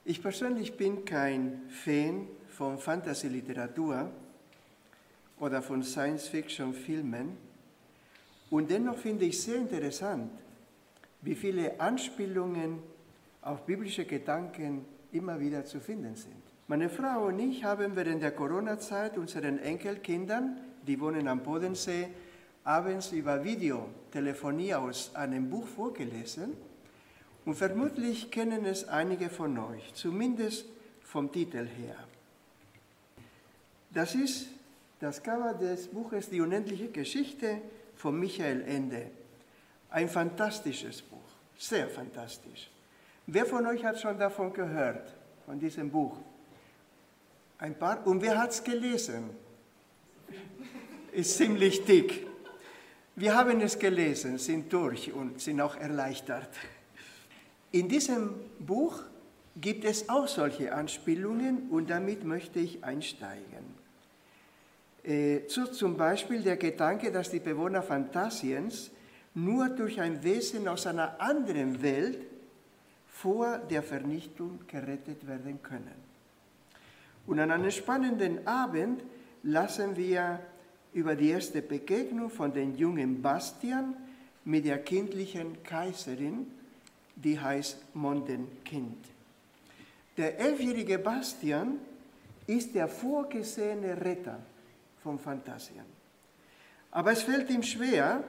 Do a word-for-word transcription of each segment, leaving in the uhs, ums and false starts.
Ich persönlich bin kein Fan von Fantasy-Literatur oder von Science-Fiction-Filmen und dennoch finde ich sehr interessant, wie viele Anspielungen auf biblische Gedanken immer wieder zu finden sind. Meine Frau und ich haben während der Corona-Zeit unseren Enkelkindern, die wohnen am Bodensee, abends über Videotelefonie aus einem Buch vorgelesen. Und vermutlich kennen es einige von euch, zumindest vom Titel her. Das ist das Cover des Buches Die unendliche Geschichte von Michael Ende. Ein fantastisches Buch, sehr fantastisch. Wer von euch hat schon davon gehört, von diesem Buch? Ein paar. Und wer hat es gelesen? Ist ziemlich dick. Wir haben es gelesen, sind durch und sind auch erleichtert. In diesem Buch gibt es auch solche Anspielungen und damit möchte ich einsteigen. Äh, so zum Beispiel der Gedanke, dass die Bewohner Phantasiens nur durch ein Wesen aus einer anderen Welt vor der Vernichtung gerettet werden können. Und an einem spannenden Abend lassen wir über die erste Begegnung von den jungen Bastian mit der kindlichen Kaiserin, die heißt Mondenkind. Der elfjährige Bastian ist der vorgesehene Retter von Phantasien. Aber es fällt ihm schwer,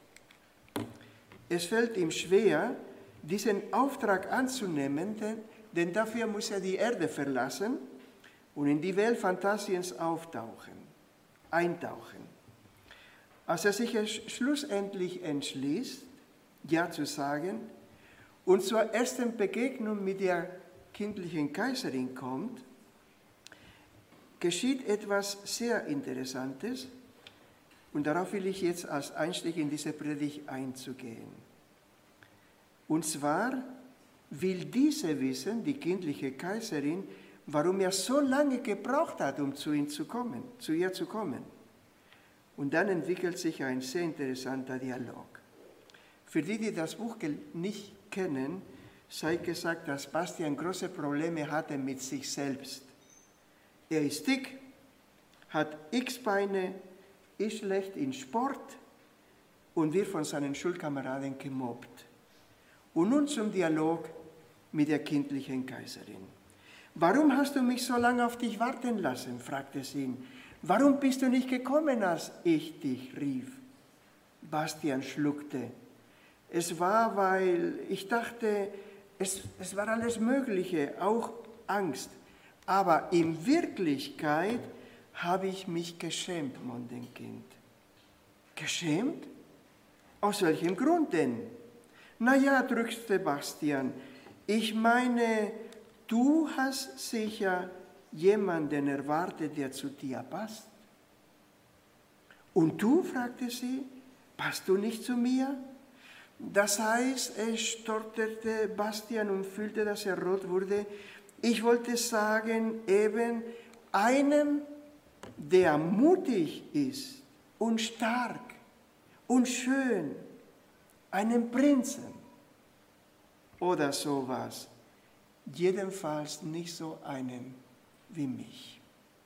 es fällt ihm schwer, diesen Auftrag anzunehmen, denn, denn dafür muss er die Erde verlassen und in die Welt Phantasiens auftauchen, eintauchen. Als er sich schlussendlich entschließt, Ja zu sagen, und zur ersten Begegnung mit der kindlichen Kaiserin kommt, geschieht etwas sehr Interessantes und darauf will ich jetzt als Einstieg in diese Predigt einzugehen. Und zwar will diese wissen, die kindliche Kaiserin, warum er so lange gebraucht hat, um zu, ihm zu, kommen, zu ihr zu kommen. Und dann entwickelt sich ein sehr interessanter Dialog. Für die, die das Buch nicht kennen, sei gesagt, dass Bastian große Probleme hatte mit sich selbst. Er ist dick, hat X-Beine, ist schlecht in Sport und wird von seinen Schulkameraden gemobbt. Und nun zum Dialog mit der kindlichen Kaiserin. Warum hast du mich so lange auf dich warten lassen? Fragte sie ihn. Warum bist du nicht gekommen, als ich dich rief? Bastian schluckte. Es war, weil ich dachte, es, es war alles Mögliche, auch Angst. Aber in Wirklichkeit habe ich mich geschämt, Mondenkind. Geschämt? Aus welchem Grund denn? Na ja, drückte Bastian, ich meine, du hast sicher jemanden erwartet, der zu dir passt. Und du, fragte sie, passt du nicht zu mir? Das heißt, es stotterte Bastian und fühlte, dass er rot wurde. Ich wollte sagen, eben einem, der mutig ist und stark und schön, einem Prinzen oder sowas. Jedenfalls nicht so einen wie mich.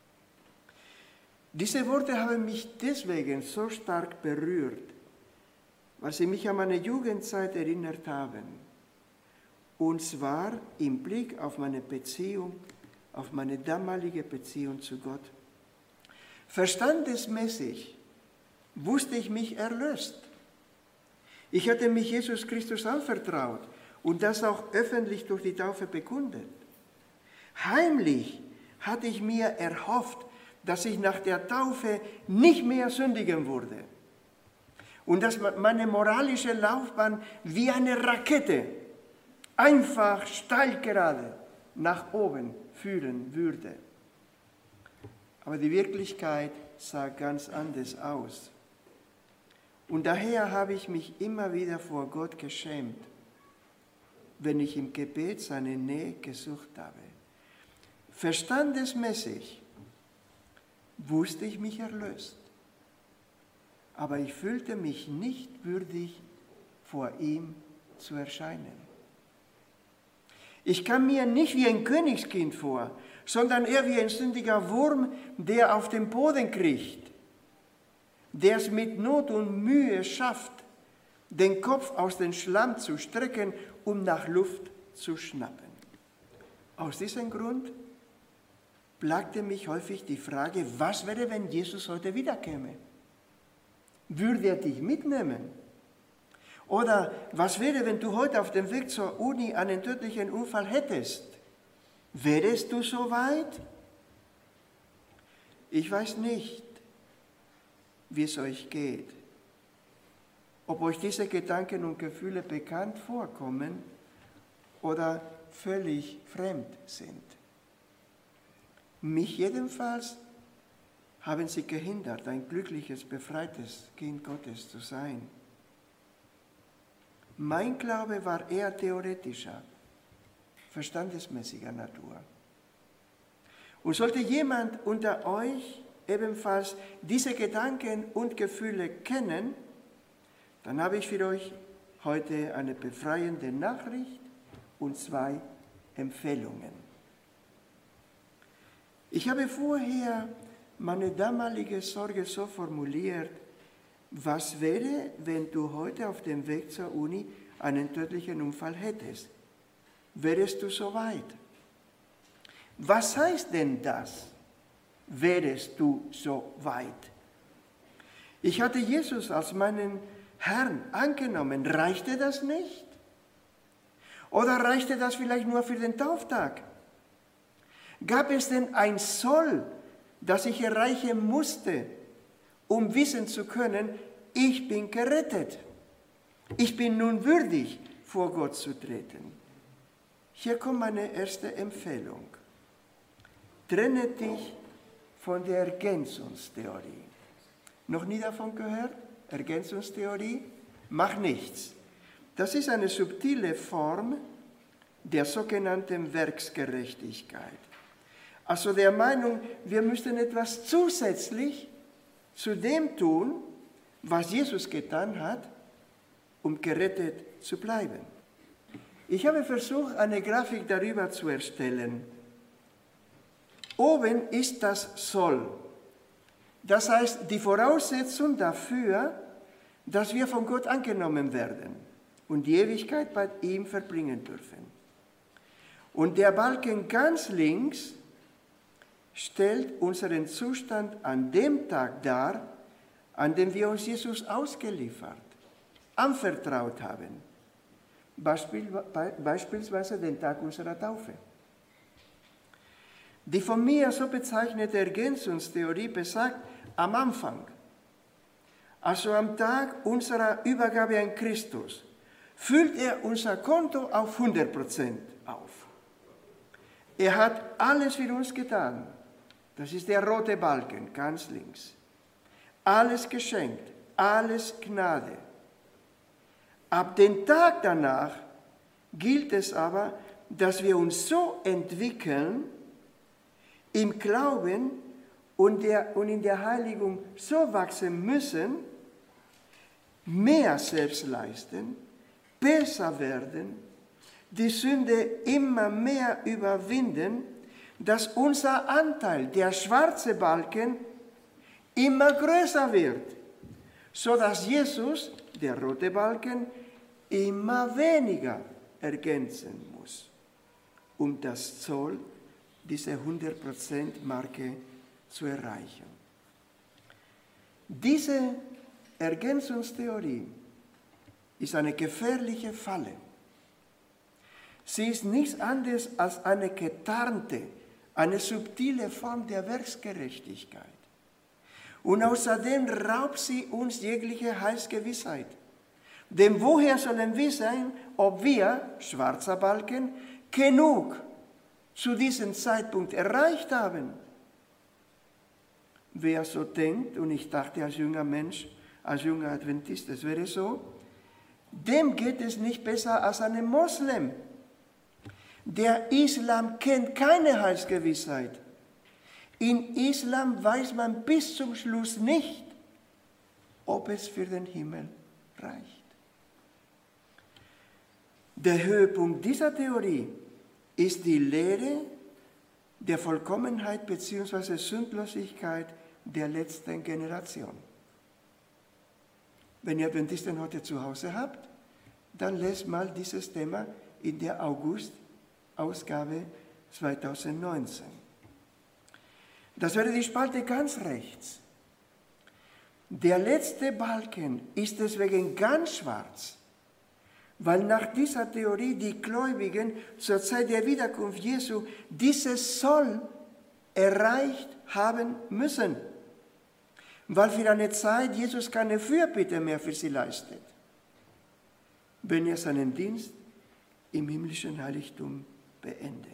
Diese Worte haben mich deswegen so stark berührt, weil sie mich an meine Jugendzeit erinnert haben. Und zwar im Blick auf meine Beziehung, auf meine damalige Beziehung zu Gott. Verstandesmäßig wusste ich mich erlöst. Ich hatte mich Jesus Christus anvertraut und das auch öffentlich durch die Taufe bekundet. Heimlich hatte ich mir erhofft, dass ich nach der Taufe nicht mehr sündigen würde und dass meine moralische Laufbahn wie eine Rakete einfach steil gerade nach oben führen würde. Aber die Wirklichkeit sah ganz anders aus. Und daher habe ich mich immer wieder vor Gott geschämt, wenn ich im Gebet seine Nähe gesucht habe. Verstandesmäßig wusste ich mich erlöst, aber ich fühlte mich nicht würdig, vor ihm zu erscheinen. Ich kam mir nicht wie ein Königskind vor, sondern eher wie ein sündiger Wurm, der auf den Boden kriecht, der es mit Not und Mühe schafft, den Kopf aus dem Schlamm zu strecken, um nach Luft zu schnappen. Aus diesem Grund plagte mich häufig die Frage, was wäre, wenn Jesus heute wiederkäme? Würde er dich mitnehmen? Oder was wäre, wenn du heute auf dem Weg zur Uni einen tödlichen Unfall hättest? Wärest du so weit? Ich weiß nicht, wie es euch geht, ob euch diese Gedanken und Gefühle bekannt vorkommen oder völlig fremd sind. Mich jedenfalls haben sie gehindert, ein glückliches, befreites Kind Gottes zu sein. Mein Glaube war eher theoretischer, verstandesmäßiger Natur. Und sollte jemand unter euch ebenfalls diese Gedanken und Gefühle kennen, dann habe ich für euch heute eine befreiende Nachricht und zwei Empfehlungen. Ich habe vorher meine damalige Sorge so formuliert: Was wäre, wenn du heute auf dem Weg zur Uni einen tödlichen Unfall hättest? Wärest du so weit? Was heißt denn das? Wärest du so weit? Ich hatte Jesus als meinen Herrn angenommen. Reichte das nicht? Oder reichte das vielleicht nur für den Tauftag? Gab es denn ein Soll, das ich erreichen musste, um wissen zu können, ich bin gerettet? Ich bin nun würdig, vor Gott zu treten. Hier kommt meine erste Empfehlung. Trenne dich von der Ergänzungstheorie. Noch nie davon gehört? Ergänzungstheorie? Mach nichts. Das ist eine subtile Form der sogenannten Werksgerechtigkeit. Also der Meinung, wir müssten etwas zusätzlich zu dem tun, was Jesus getan hat, um gerettet zu bleiben. Ich habe versucht, eine Grafik darüber zu erstellen. Oben ist das Soll. Das heißt, die Voraussetzung dafür, dass wir von Gott angenommen werden und die Ewigkeit bei ihm verbringen dürfen. Und der Balken ganz links stellt unseren Zustand an dem Tag dar, an dem wir uns Jesus ausgeliefert, anvertraut haben. Beispiel, beispielsweise den Tag unserer Taufe. Die von mir so bezeichnete Ergänzungstheorie besagt, am Anfang, also am Tag unserer Übergabe an Christus, füllt er unser Konto auf hundert Prozent auf. Er hat alles für uns getan. Das ist der rote Balken, ganz links. Alles geschenkt, alles Gnade. Ab dem Tag danach gilt es aber, dass wir uns so entwickeln, im Glauben und, der, und in der Heiligung so wachsen müssen, mehr selbst leisten, besser werden, die Sünde immer mehr überwinden, dass unser Anteil, der schwarze Balken, immer größer wird, sodass Jesus, der rote Balken, immer weniger ergänzen muss, um das Zoll, diese hundert Prozent Marke zu erreichen. Diese Ergänzungstheorie ist eine gefährliche Falle. Sie ist nichts anderes als eine getarnte, eine subtile Form der Werksgerechtigkeit. Und außerdem raubt sie uns jegliche Heilsgewissheit. Denn woher sollen wir sein, ob wir, schwarzer Balken, genug zu diesem Zeitpunkt erreicht haben? Wer so denkt, und ich dachte als junger Mensch, als junger Adventist, es wäre so, dem geht es nicht besser als einem Moslem. Der Islam kennt keine Heilsgewissheit. In Islam weiß man bis zum Schluss nicht, ob es für den Himmel reicht. Der Höhepunkt dieser Theorie ist die Lehre der Vollkommenheit bzw. Sündlosigkeit der letzten Generation. Wenn ihr Adventisten heute zu Hause habt, dann lest mal dieses Thema in der August-Ausgabe zweitausendneunzehn. Das wäre die Spalte ganz rechts. Der letzte Balken ist deswegen ganz schwarz, weil nach dieser Theorie die Gläubigen zur Zeit der Wiederkunft Jesu dieses Soll erreicht haben müssen, weil für eine Zeit Jesus keine Fürbitte mehr für sie leistet, wenn er seinen Dienst im himmlischen Heiligtum beendet.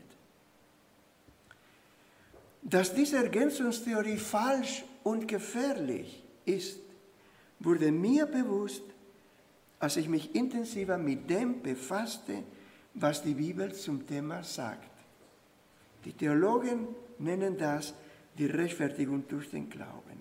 Dass diese Ergänzungstheorie falsch und gefährlich ist, wurde mir bewusst, als ich mich intensiver mit dem befasste, was die Bibel zum Thema sagt. Die Theologen nennen das die Rechtfertigung durch den Glauben.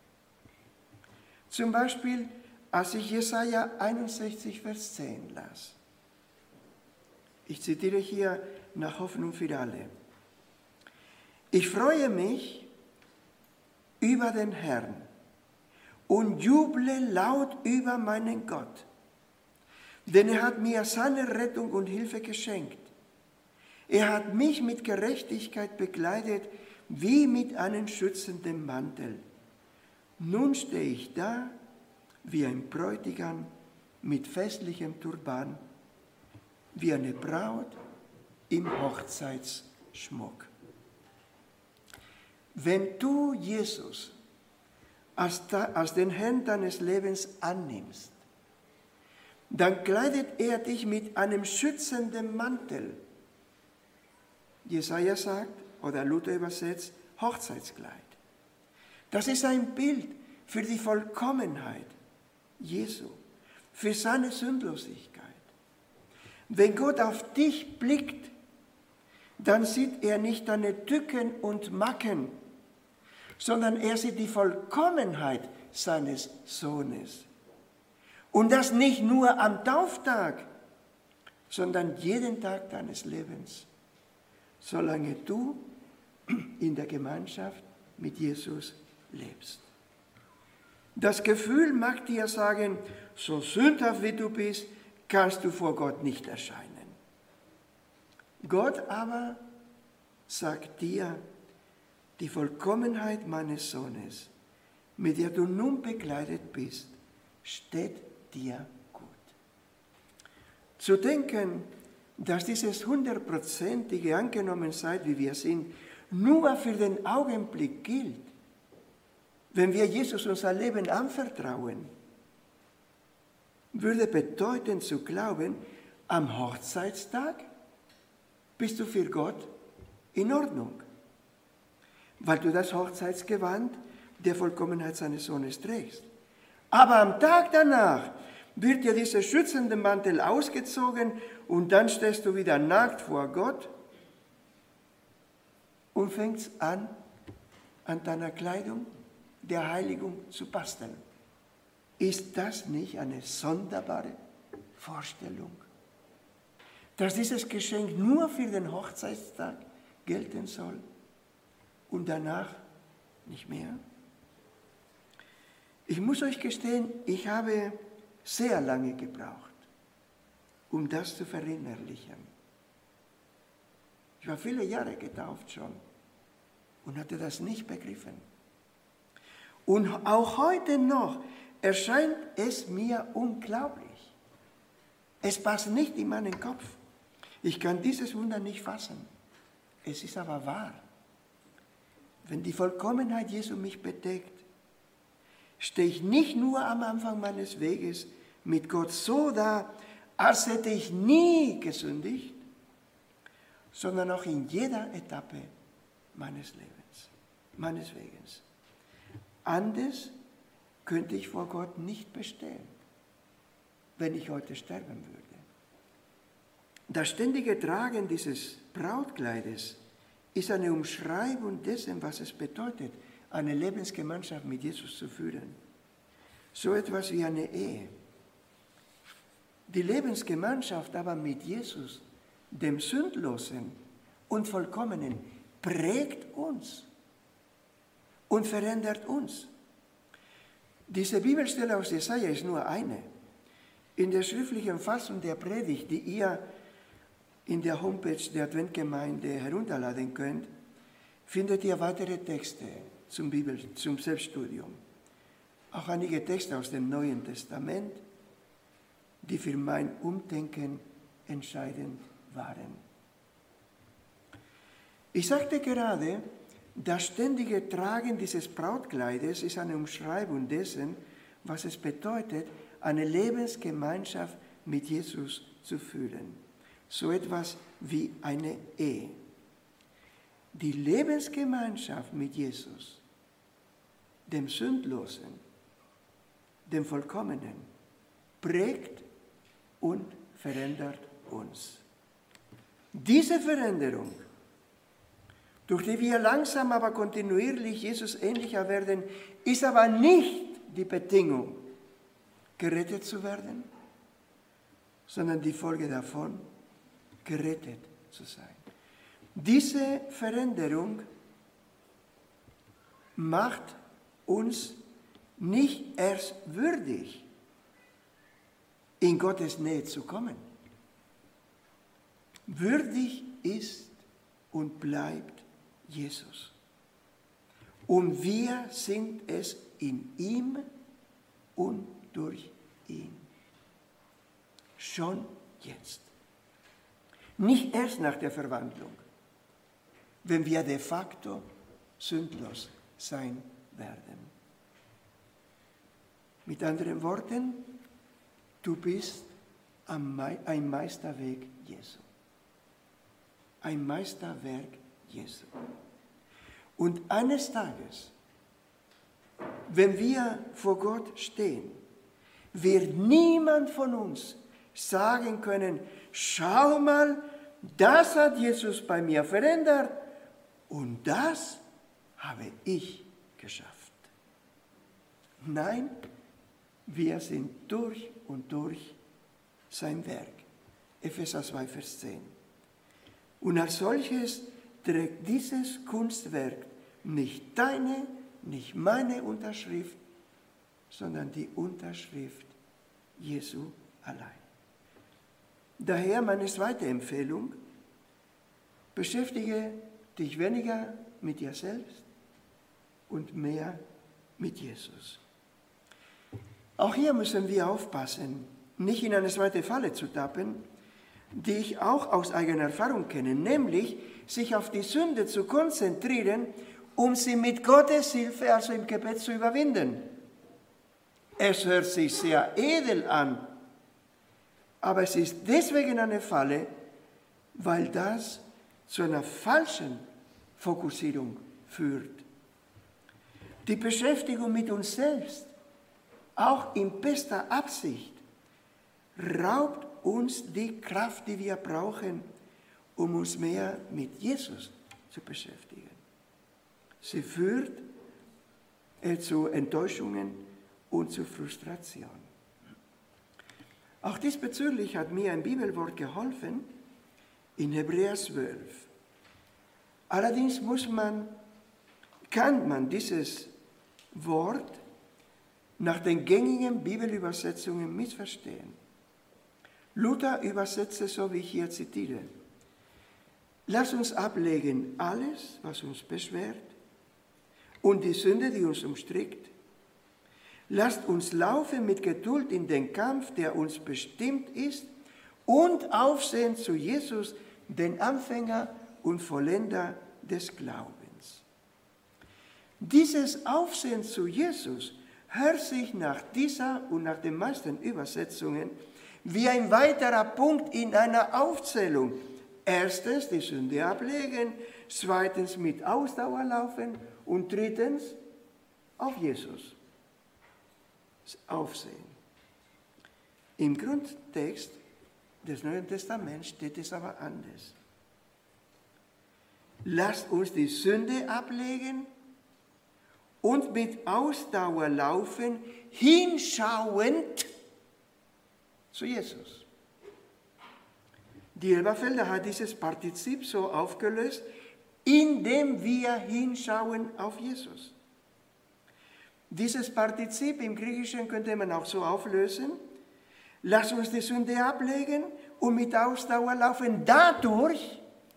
Zum Beispiel, als ich Jesaja einundsechzig, Vers zehn las. Ich zitiere hier nach Hoffnung für alle. Ich freue mich über den Herrn und juble laut über meinen Gott, denn er hat mir seine Rettung und Hilfe geschenkt. Er hat mich mit Gerechtigkeit bekleidet, wie mit einem schützenden Mantel. Nun stehe ich da, wie ein Bräutigam mit festlichem Turban, wie eine Braut im Hochzeitsschmuck. Wenn du Jesus als, da, als den Herrn deines Lebens annimmst, dann kleidet er dich mit einem schützenden Mantel. Jesaja sagt, oder Luther übersetzt, Hochzeitskleid. Das ist ein Bild für die Vollkommenheit Jesu, für seine Sündlosigkeit. Wenn Gott auf dich blickt, dann sieht er nicht deine Tücken und Macken, sondern er sieht die Vollkommenheit seines Sohnes. Und das nicht nur am Tauftag, sondern jeden Tag deines Lebens, solange du in der Gemeinschaft mit Jesus lebst. Das Gefühl mag dir sagen, so sündhaft wie du bist, kannst du vor Gott nicht erscheinen. Gott aber sagt dir, die Vollkommenheit meines Sohnes, mit der du nun bekleidet bist, steht dir gut. Zu denken, dass dieses hundertprozentige Angenommensein, wie wir sind, nur für den Augenblick gilt, wenn wir Jesus unser Leben anvertrauen, würde bedeuten zu glauben, am Hochzeitstag bist du für Gott in Ordnung, weil du das Hochzeitsgewand der Vollkommenheit seines Sohnes trägst. Aber am Tag danach wird dir dieser schützende Mantel ausgezogen und dann stehst du wieder nackt vor Gott und fängst an, an deiner Kleidung der Heiligung zu basteln. Ist das nicht eine sonderbare Vorstellung? Dass dieses Geschenk nur für den Hochzeitstag gelten soll und danach nicht mehr? Ich muss euch gestehen, ich habe sehr lange gebraucht, um das zu verinnerlichen. Ich war viele Jahre getauft schon und hatte das nicht begriffen. Und auch heute noch erscheint es mir unglaublich. Es passt nicht in meinen Kopf. Ich kann dieses Wunder nicht fassen. Es ist aber wahr. Wenn die Vollkommenheit Jesu mich bedeckt, stehe ich nicht nur am Anfang meines Weges mit Gott so da, als hätte ich nie gesündigt, sondern auch in jeder Etappe meines Lebens, meines Weges. Anders könnte ich vor Gott nicht bestehen, wenn ich heute sterben würde. Das ständige Tragen dieses Brautkleides ist eine Umschreibung dessen, was es bedeutet, eine Lebensgemeinschaft mit Jesus zu führen. So etwas wie eine Ehe. Die Lebensgemeinschaft aber mit Jesus, dem Sündlosen, und Vollkommenen prägt uns und verändert uns. Diese Bibelstelle aus Jesaja ist nur eine. In der schriftlichen Fassung der Predigt, die ihr in der Homepage der Adventgemeinde herunterladen könnt, findet ihr weitere Texte zum, Bibel, zum Selbststudium. Auch einige Texte aus dem Neuen Testament, die für mein Umdenken entscheidend waren. Ich sagte gerade, das ständige Tragen dieses Brautkleides ist eine Umschreibung dessen, was es bedeutet, eine Lebensgemeinschaft mit Jesus zu führen. So etwas wie eine Ehe. Die Lebensgemeinschaft mit Jesus, dem Sündlosen, dem Vollkommenen, prägt und verändert uns. Diese Veränderung, durch die wir langsam aber kontinuierlich Jesus ähnlicher werden, ist aber nicht die Bedingung, gerettet zu werden, sondern die Folge davon, gerettet zu sein. Diese Veränderung macht uns nicht erst würdig, in Gottes Nähe zu kommen. Würdig ist und bleibt Jesus. Und wir sind es in ihm und durch ihn. Schon jetzt. Nicht erst nach der Verwandlung, wenn wir de facto sündlos sein werden. Mit anderen Worten, du bist ein Meisterwerk Jesu. Ein Meisterwerk Jesu. Und eines Tages, wenn wir vor Gott stehen, wird niemand von uns sagen können, schau mal, das hat Jesus bei mir verändert und das habe ich geschafft. Nein, wir sind durch und durch sein Werk. Epheser zwei, Vers zehn. Und als solches trägt dieses Kunstwerk nicht deine, nicht meine Unterschrift, sondern die Unterschrift Jesu allein. Daher meine zweite Empfehlung, beschäftige dich weniger mit dir selbst und mehr mit Jesus. Auch hier müssen wir aufpassen, nicht in eine zweite Falle zu tappen, die ich auch aus eigener Erfahrung kenne, nämlich sich auf die Sünde zu konzentrieren, um sie mit Gottes Hilfe, also im Gebet, zu überwinden. Es hört sich sehr edel an, aber es ist deswegen eine Falle, weil das zu einer falschen Fokussierung führt. Die Beschäftigung mit uns selbst, auch in bester Absicht, raubt uns die Kraft, die wir brauchen, um uns mehr mit Jesus zu beschäftigen. Sie führt äh, zu Enttäuschungen und zu Frustration. Auch diesbezüglich hat mir ein Bibelwort geholfen in Hebräer zwölf. Allerdings muss man, kann man dieses Wort nach den gängigen Bibelübersetzungen missverstehen. Luther übersetzte so, wie ich hier zitiere. Lass uns ablegen alles, was uns beschwert und die Sünde, die uns umstrickt. Lasst uns laufen mit Geduld in den Kampf, der uns bestimmt ist, und aufsehen zu Jesus, den Anfänger und Vollender des Glaubens. Dieses Aufsehen zu Jesus hört sich nach dieser und nach den meisten Übersetzungen wie ein weiterer Punkt in einer Aufzählung. Erstens die Sünde ablegen, zweitens mit Ausdauer laufen und drittens auf Jesus aufsehen. Im Grundtext des Neuen Testaments steht es aber anders. Lasst uns die Sünde ablegen und mit Ausdauer laufen, hinschauend zu Jesus. Die Elberfelder hat dieses Partizip so aufgelöst, indem wir hinschauen auf Jesus. Dieses Partizip im Griechischen könnte man auch so auflösen: Lass uns die Sünde ablegen und mit Ausdauer laufen dadurch,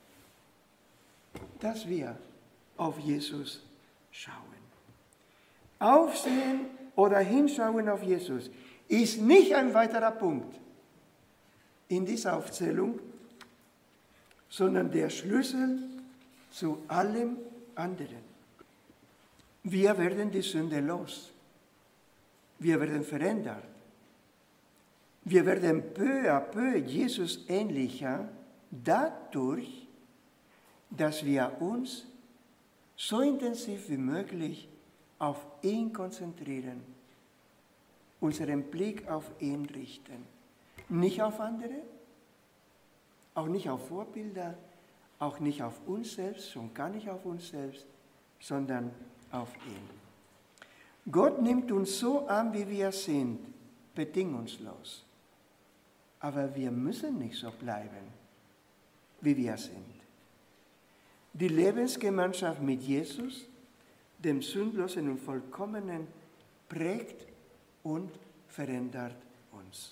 dass wir auf Jesus schauen. Aufsehen oder hinschauen auf Jesus ist nicht ein weiterer Punkt in dieser Aufzählung, sondern der Schlüssel zu allem anderen. Wir werden die Sünde los. Wir werden verändert. Wir werden peu à peu Jesus ähnlicher dadurch, dass wir uns so intensiv wie möglich auf ihn konzentrieren, unseren Blick auf ihn richten. Nicht auf andere, auch nicht auf Vorbilder, auch nicht auf uns selbst, schon gar nicht auf uns selbst, sondern auf ihn. Gott nimmt uns so an, wie wir sind, bedingungslos. Aber wir müssen nicht so bleiben, wie wir sind. Die Lebensgemeinschaft mit Jesus, dem Sündlosen und Vollkommenen, prägt und verändert uns.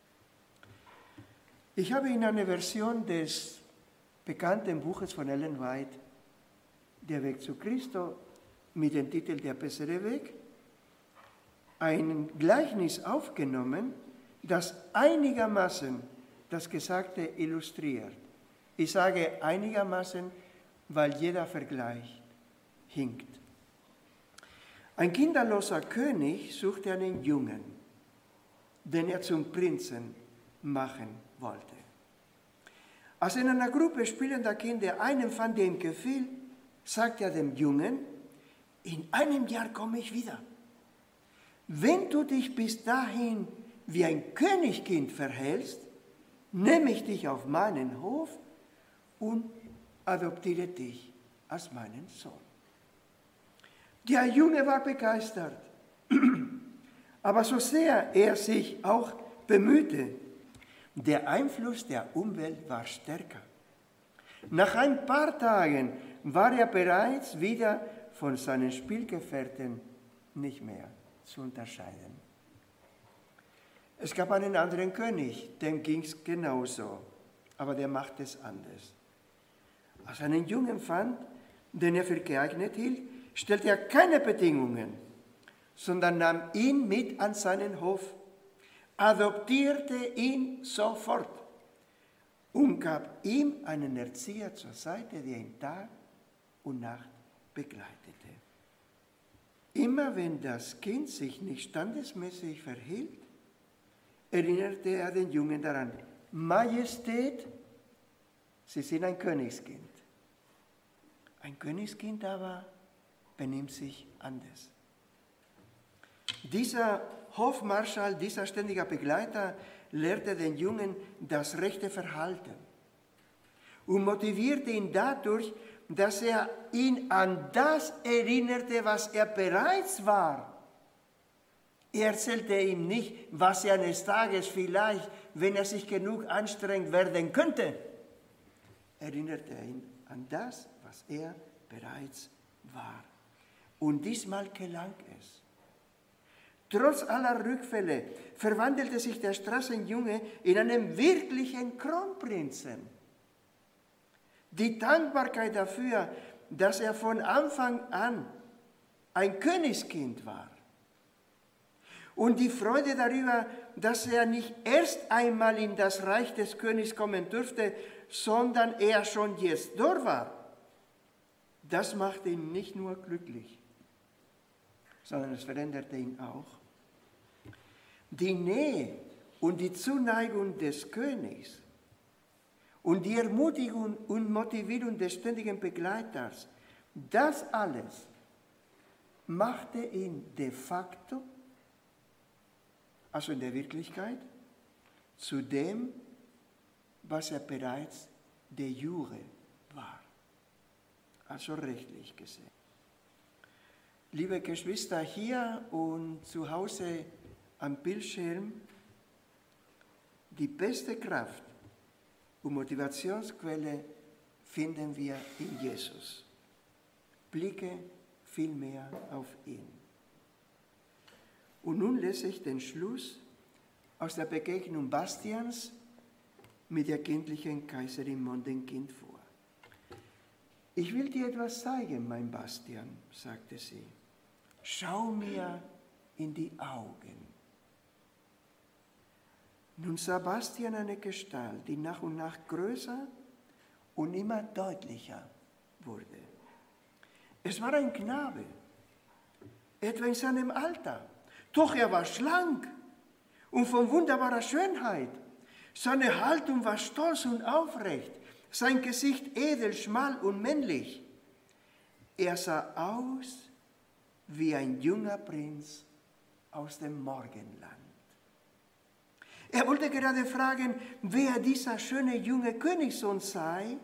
Ich habe in einer Version des bekannten Buches von Ellen White, Der Weg zu Christo, mit dem Titel Der bessere Weg, ein Gleichnis aufgenommen, das einigermaßen das Gesagte illustriert. Ich sage einigermaßen, weil jeder Vergleich hinkt. Ein kinderloser König suchte einen Jungen, den er zum Prinzen machen wollte. Als er in einer Gruppe spielender Kinder einen fand, der ihm gefiel, sagte er dem Jungen: In einem Jahr komme ich wieder. Wenn du dich bis dahin wie ein Königskind verhältst, nehme ich dich auf meinen Hof und adoptiere dich als meinen Sohn. Der Junge war begeistert, aber so sehr er sich auch bemühte, der Einfluss der Umwelt war stärker. Nach ein paar Tagen war er bereits wieder von seinen Spielgefährten nicht mehr zu unterscheiden. Es gab einen anderen König, dem ging es genauso, aber der machte es anders. Als er einen Jungen fand, den er für geeignet hielt, stellte er keine Bedingungen, sondern nahm ihn mit an seinen Hof, adoptierte ihn sofort und gab ihm einen Erzieher zur Seite, der ihn Tag und Nacht begleitete. Immer wenn das Kind sich nicht standesmäßig verhielt, erinnerte er den Jungen daran: Majestät, Sie sind ein Königskind. Ein Königskind aber benimmt sich anders. Dieser Hofmarschall, dieser ständige Begleiter, lehrte den Jungen das rechte Verhalten und motivierte ihn dadurch, dass er ihn an das erinnerte, was er bereits war. Er erzählte ihm nicht, was er eines Tages vielleicht, wenn er sich genug anstrengt, werden könnte. Erinnerte er ihn an das, was er bereits war. Und diesmal gelang es. Trotz aller Rückfälle verwandelte sich der Straßenjunge in einen wirklichen Kronprinzen. Die Dankbarkeit dafür, dass er von Anfang an ein Königskind war. Und die Freude darüber, dass er nicht erst einmal in das Reich des Königs kommen durfte, sondern er schon jetzt dort war, das machte ihn nicht nur glücklich, sondern es veränderte ihn auch. Die Nähe und die Zuneigung des Königs und die Ermutigung und Motivierung des ständigen Begleiters, das alles machte ihn de facto, also in der Wirklichkeit, zu dem, was er bereits de jure war, also rechtlich gesehen. Liebe Geschwister, hier und zu Hause am Bildschirm, die beste Kraft, und Motivationsquelle finden wir in Jesus. Blicke vielmehr auf ihn. Und nun lese ich den Schluss aus der Begegnung Bastians mit der kindlichen Kaiserin Mondenkind vor. Ich will dir etwas zeigen, mein Bastian, sagte sie. Schau mir in die Augen. Nun sah Bastian eine Gestalt, die nach und nach größer und immer deutlicher wurde. Es war ein Knabe, etwa in seinem Alter, doch er war schlank und von wunderbarer Schönheit. Seine Haltung war stolz und aufrecht, sein Gesicht edel, schmal und männlich. Er sah aus wie ein junger Prinz aus dem Morgenland. Er wollte gerade fragen, wer dieser schöne junge Königssohn sei,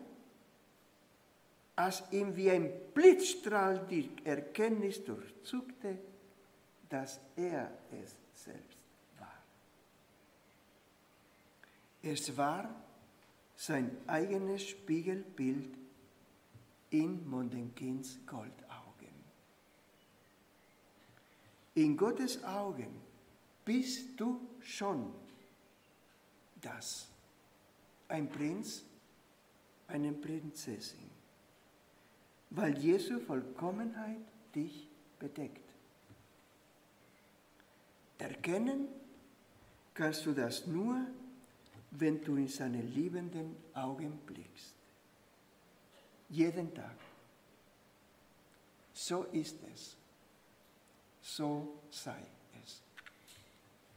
als ihm wie ein Blitzstrahl die Erkenntnis durchzuckte, dass er es selbst war. Es war sein eigenes Spiegelbild in Mondenkinds Goldaugen. In Gottes Augen bist du schon das, ein Prinz, eine Prinzessin, weil Jesu Vollkommenheit dich bedeckt. Erkennen kannst du das nur, wenn du in seine liebenden Augen blickst. Jeden Tag. So ist es. So sei es.